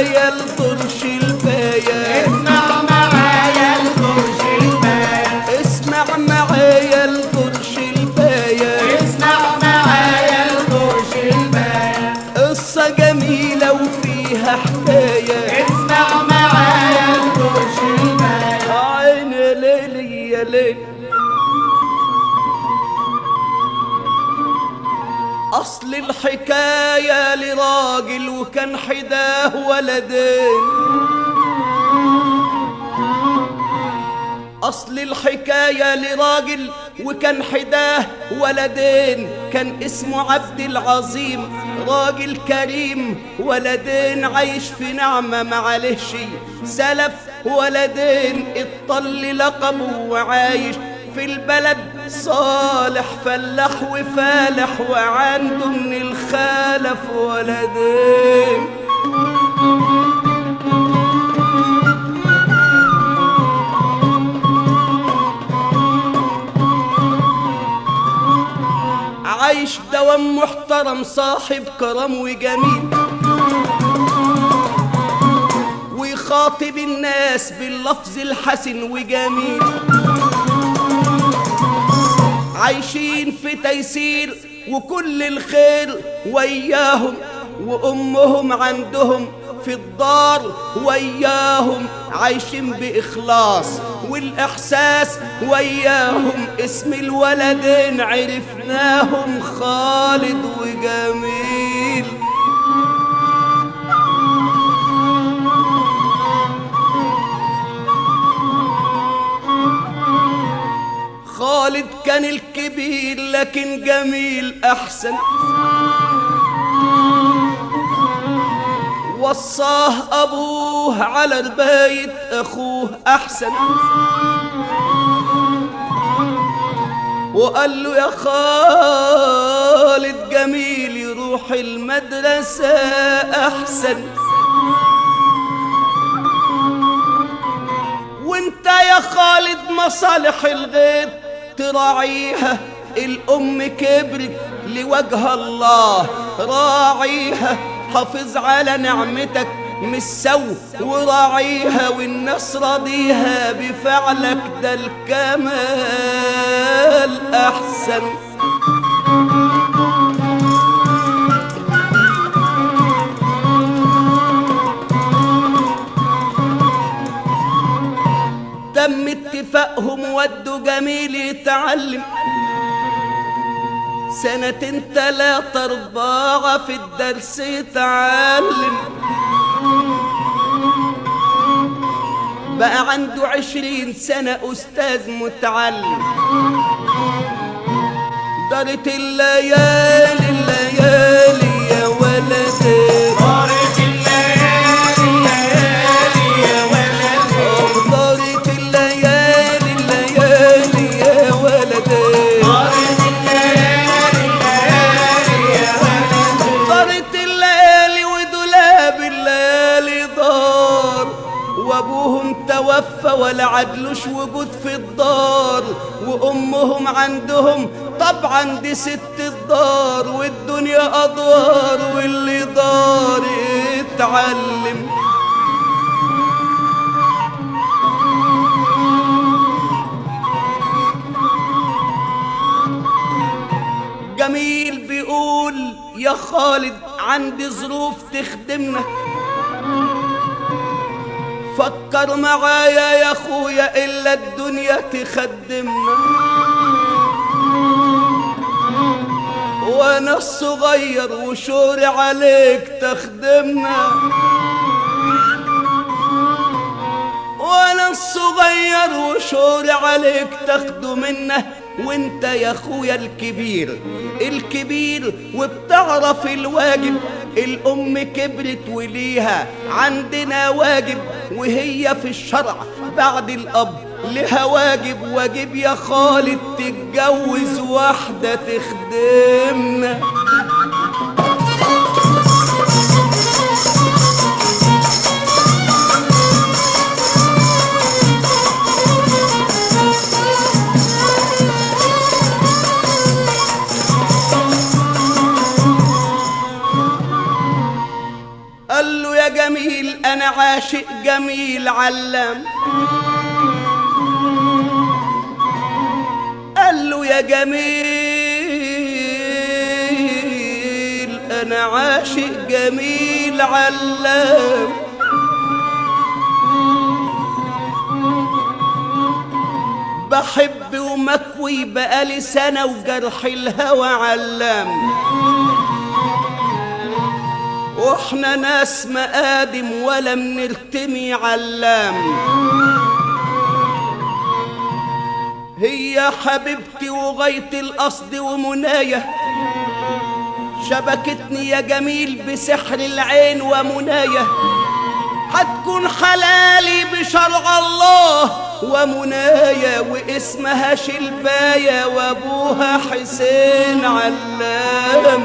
معايا القرش الباية، اسمع معايا القرش الباية، اسمع معايا القرش الباية، اسمع معايا القرش الباية، قصة جميلة وفيها حكاية. اسمع معايا القرش الباية. عين يا ليلي يا ليل. أصل الحكاية لراجل وكان حداه ولدين، أصل الحكاية لراجل وكان حداه ولدين، كان اسمه عبد العظيم، راجل كريم، ولدين عايش في نعمة معلهش سلف، ولدين الطل لقبه وعايش في البلد صالح فلاح وفالح، وعنده من الخلف ولدين. عايش دوام محترم صاحب كرم وجميل، ويخاطب الناس باللفظ الحسن وجميل، عايشين في تيسير وكل الخير وياهم، وأمهم عندهم في الدار وياهم، عايشين بإخلاص والإحساس وياهم. اسم الولدين عرفناهم خالد وجميل. خالد كان الكبير لكن جميل أحسن، وصاه أبوه على رباية أخوه أحسن، وقال له يا خالد جميل يروح المدرسة أحسن، وانت يا خالد مصالح الغيط تراعيها، الأم كبرت لوجه الله راعيها، حافظ على نعمتك مش سو وراعيها، والناس راضيها بفعلك ده الكمال أحسن. تم اتفاقهم ودوا جميل يتعلم، سنتين 3 4 في الدرس يتعلم، بقى عنده 20 سنة أستاذ متعلم. دارت الليالي الليالي يا ولدي، دارت الليالي الليالي يا ولدي، دارت الليالي الليالي يا ولدي، دارت الليالي الليالي يا ولدي، دارت الليالي ودولاب الليالي دار، وابوهم توفى ولا عدلوش وجود في الدار، وامهم عندهم طبعا دي ست الدار، والدنيا ادوار واللي دار يتعلم. جميل بيقول يا خالد عندي ظروف تخدمنا، فكر معايا يا اخويا الا الدنيا تخدمنا، وانا الصغير وشوري عليك تخدمنا، وانا الصغير وشوري عليك تاخده منه، وانت يا اخويا الكبير الكبير وبتعرف الواجب، الام كبرت وليها عندنا واجب، وهي في الشرع بعد الاب لها واجب، واجب يا خالد تتجوز واحدة تخدمنا. قال له يا جميل عاشق جميل علام، قال له يا جميل انا عاشق جميل علام، بحب ومكوي بقالي سنة وجرح الهوى علام، واحنا ناس مقادم ولا منرتمي علام، هي حبيبتي وغاية القصد ومنايا، شبكتني يا جميل بسحر العين ومنايا، هتكون حلالي بشرع الله ومنايا، واسمها شلباية وابوها حسين علام.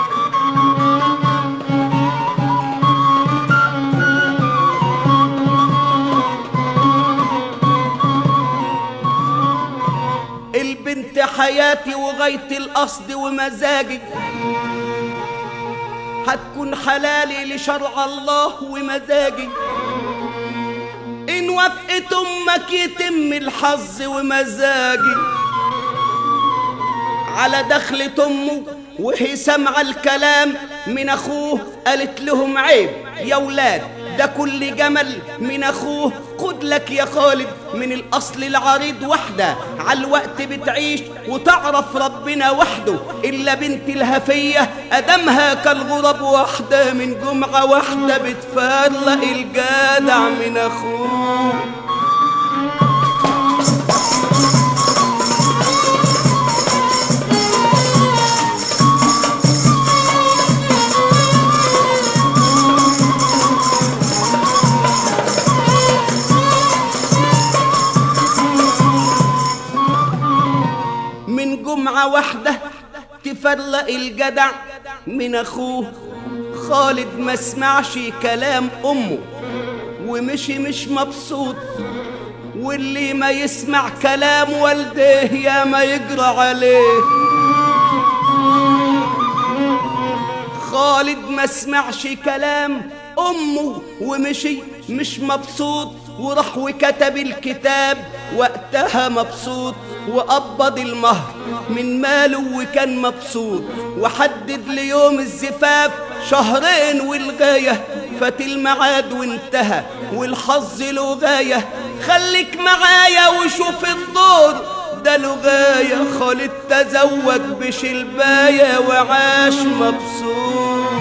البنت حياتي وغاية القصد ومزاجي، هتكون حلالي لشرع الله ومزاجي، إن وافقت أمك يتم الحظ ومزاجي، على دخلة أمه وهي سمع الكلام من أخوه، قالت لهم عيب يا ولاد، ده كل جمل من أخوه، خد لك يا خالد من الأصل العريض وحدة، على الوقت بتعيش وتعرف ربنا وحده، إلا بنت الهفية أدمها كالغرب وحدة، من جمعة واحدة بتفرق الجدع من أخوه. جمعة واحدة تفرق الجدع من أخوه، خالد ما سمعش كلام أمه ومشي مش مبسوط، واللي ما يسمع كلام والديه يا ما يجرى عليه. خالد ما سمعش كلام أمه ومشي مش مبسوط، وراح وكتب الكتاب وقتها مبسوط، وقبض المهر من ماله وكان مبسوط، وحدد ليوم الزفاف شهرين والغاية، فات الميعاد وانتهى والحظ له غاية، خليك معايا وشوف الدور ده له غاية. خالد تزوج بشلباية وعاش مبسوط.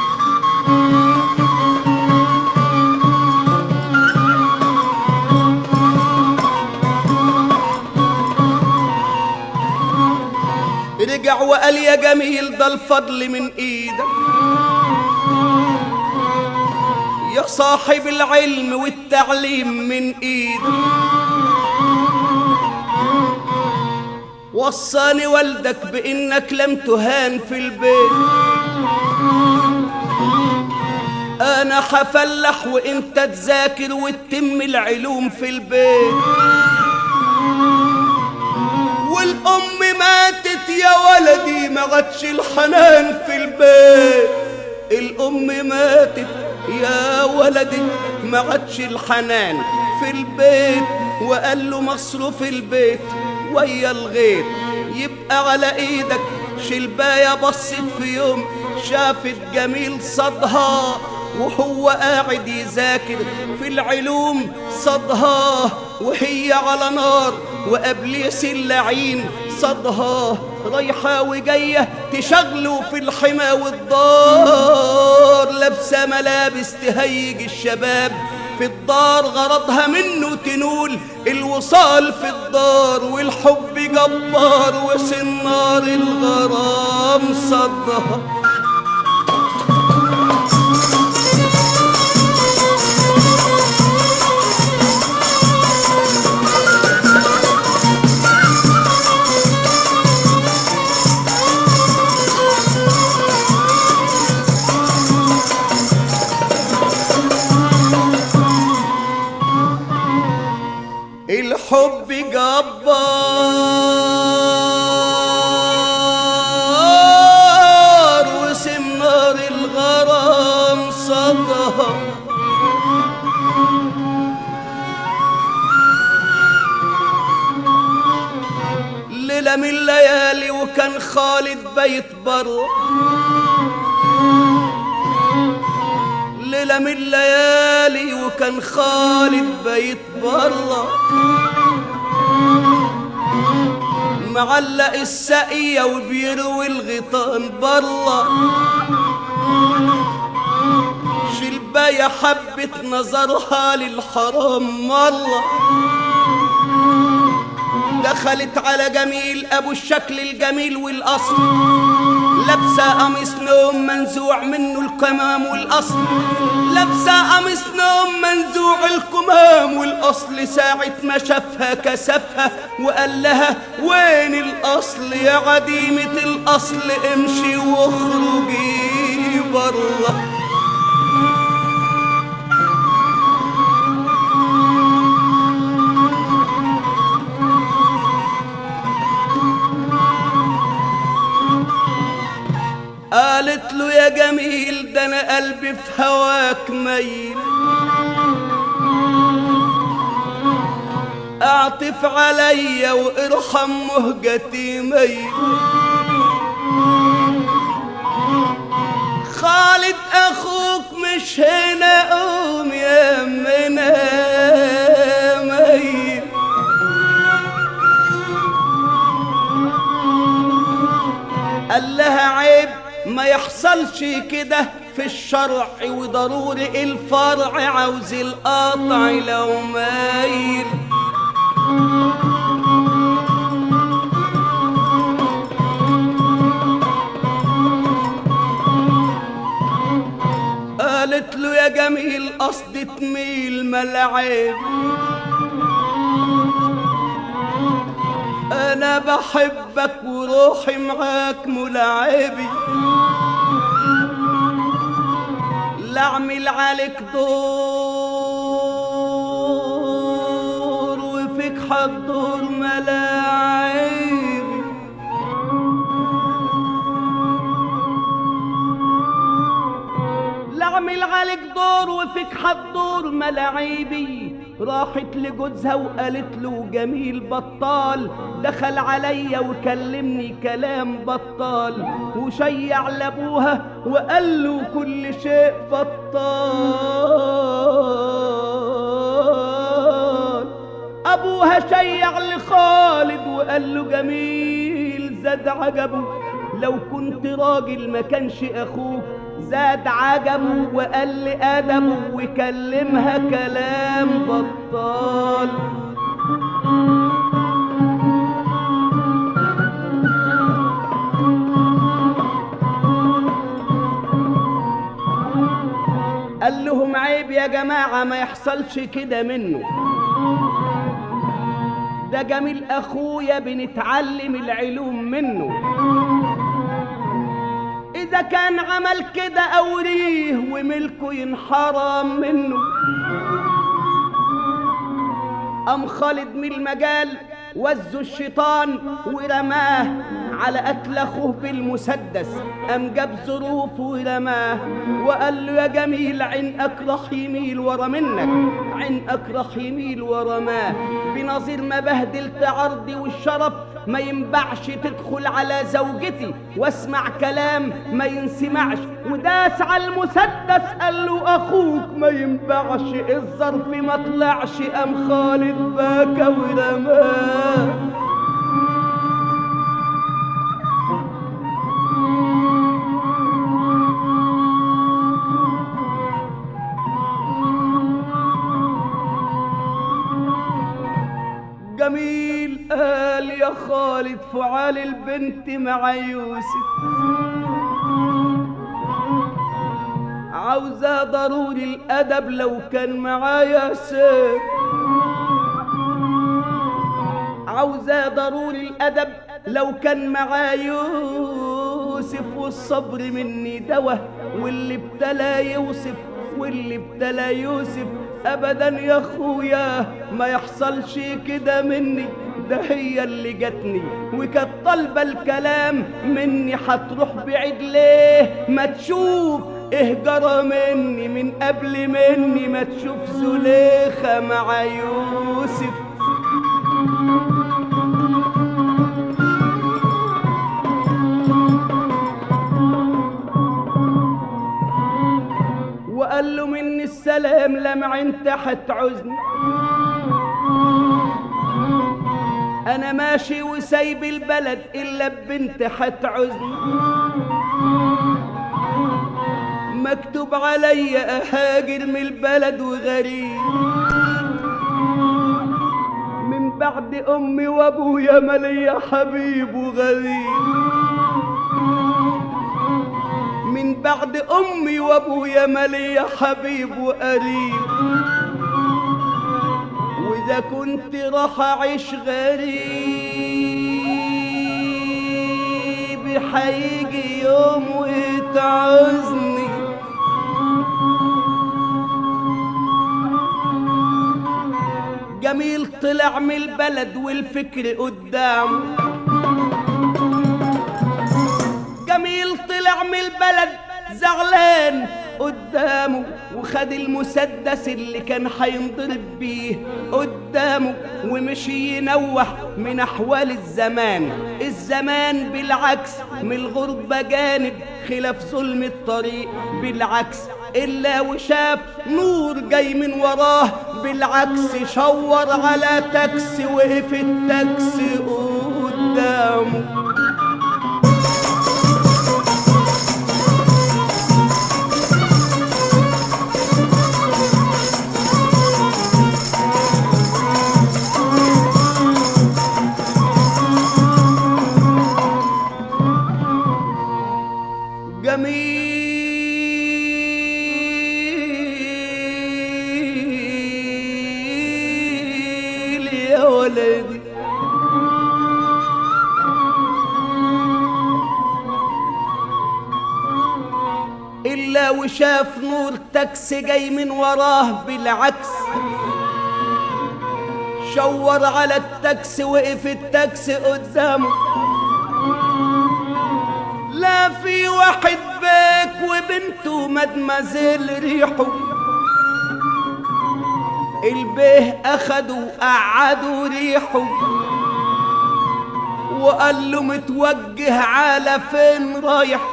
رجع وقال يا جميل ده الفضل من ايدك يا صاحب العلم والتعليم من ايدك، وصاني والدك بانك لم تهان في البيت، انا حفلح وانت تذاكر وتتم العلوم في البيت، والأم ماتت يا ولدي ما عادش الحنان في البيت، الأم ماتت يا ولدي ما عادش الحنان في البيت، وقال له مصروف البيت ويا الغيط يبقى على ايدك. شلباية بصت في يوم شافت جميل صدها وهو قاعد يذاكر في العلوم، صدها وهي على نار وابليس اللعين صدها، رايحة وجاية تشغله في الحما والدار، لابسة ملابس تهيج الشباب في الدار، غرضها منه تنول الوصال في الدار، والحب جبار وسنار الغرام صدها. الحب جبار ليلة من الليالي وكان خالد بيت بره، ليلة من الليالي وكان خالد بيت بره، معلق السقية وبيروي الغيطان بره، شلباية حبت نظرها للحرام مرة، دخلت على جميل ابو الشكل الجميل والاصل، لابسه قميص نوم منزوع منه الكمام والاصل، لابسه قميص نوم منزوع الكمام والاصل، ساعة ما شافها كسفها وقال لها وين الاصل يا عديمة الاصل، امشي واخرجي بره. قالت له يا جميل ده انا قلبي في هواك ميل، اعطف عليا وارحم مهجتي ميل، خالد اخوك مش هنا قوم يا منا ميل. قال لها عيب ما يحصلش كده في الشرع، وضروري الفرع عاوز القطع لو مايل. قالت له يا جميل قصد تميل ملعب، انا بحبك وروحي معاك ملعبي، لا اعمل عليك دور وفيك حضور ملاعبي، لا اعمل عليك دور وفيك حضور ملاعبي. راحت لجوزها وقالت له جميل بطال، دخل عليا وكلمني كلام بطال، وشيع لابوها وقال له كل شيء بطال. ابوها شيع لخالد وقال له جميل زاد عجبه، لو كنت راجل ما كانش اخوك، زاد عجبه وقل أدبه وكلمها كلام بطال. قال لهم عيب يا جماعة ما يحصلش كده منه، ده جميل أخويا بنتعلم العلوم منه، إذا كان عمل كده أوريه وملكه ينحرم منه. قام خالد من المجال وزوا الشيطان ورماه على قتل أخوه بالمسدس، قام جاب ظروفه ورماه وقال له يا جميل عينك راح يميل ورا منك، عينك راح يميل ورا ما بنظير ما بهدلت عرضي والشرف، ما ينبعش تدخل على زوجتي واسمع كلام ما ينسمعش، وداس على المسدس قال له اخوك ما ينبعش، الظرف ما طلعش، قام خالد باكى ورماه. جميل قال يا خالد فعال البنت مع يوسف، عاوزة ضروري الأدب لو كان معايا سيف، عاوزة ضروري الأدب لو كان معايا يوسف، والصبر مني دوا واللي ابتلى يوسف، واللي ابتلى يوسف ابدا يا اخويا ما يحصلش كده مني، ده هي اللي جاتني وكانت طالبه الكلام مني، هتروح بعيد ليه ما تشوف ايه جرى مني من قبل مني، ما تشوف زليخه مع يوسف. دمع تحت عزني، انا ماشي وسايب البلد الا ببنت حت عزني، مكتوب عليا اهاجر من البلد وغريب، من بعد امي وابويا ماليا حبيب وغريب، من بعد امي وابويا ماليا حبيب وقريب، واذا كنت راح اعيش غريب حيجي يوم وتعوزني. جميل طلع من البلد والفكر قدامه، جميل طلع من البلد زعلان قدامه، وخد المسدس اللي كان حينضرب بيه قدامه، ومشي ينوح من احوال الزمان. الزمان بالعكس من الغربة جانب، خلاف ظلم الطريق بالعكس، إلا وشاف نور جاي من وراه بالعكس، شور على تاكسي وقف التاكسي قدامه. جميل يا ولدي، إلا وشاف نور تاكسي جاي من وراه بالعكس، شور على التاكسي وقف التاكسي قدامه. لا في واحد باك وبنته مدمزيل ريحه، البيه اخدوا قعدوا ريحه، وقال له متوجه على فين رايح،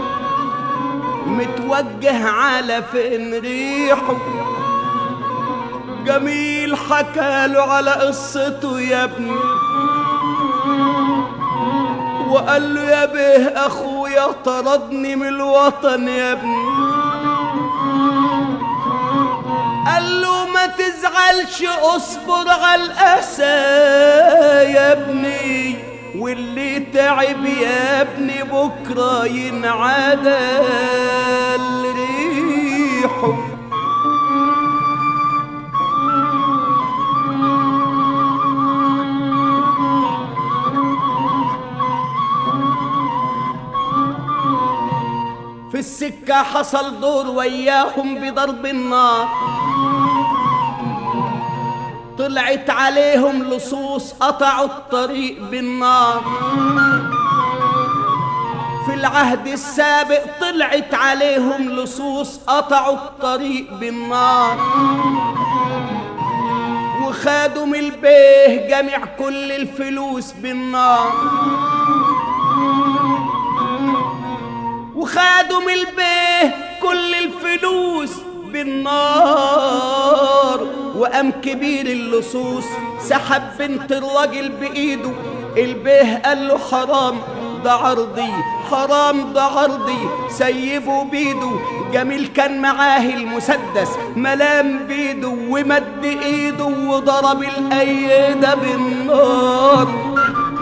متوجه على فين ريحه. جميل حكاله على قصته يا ابني، وقال له يا بيه اخويا طردني من الوطن يا ابني، قال له ما تزعلش اصبر على الاسى يا ابني، واللي تعب يا ابني بكره ينعدل ريحه. في السكة حصل دور وياهم بضرب النار، طلعت عليهم لصوص قطعوا الطريق بالنار. في العهد السابق طلعت عليهم لصوص قطعوا الطريق بالنار، وخادوا من البيه جميع كل الفلوس بالنار، وخادوا من البيه كل الفلوس بالنار. وقام كبير اللصوص سحب بنت الراجل بإيده، البيه قال له حرام ده عرضي، حرام ده عرضي، سيبه بيده. جميل كان معاه المسدس ملام بيده، ومد ايده وضرب الأيدة بالنار.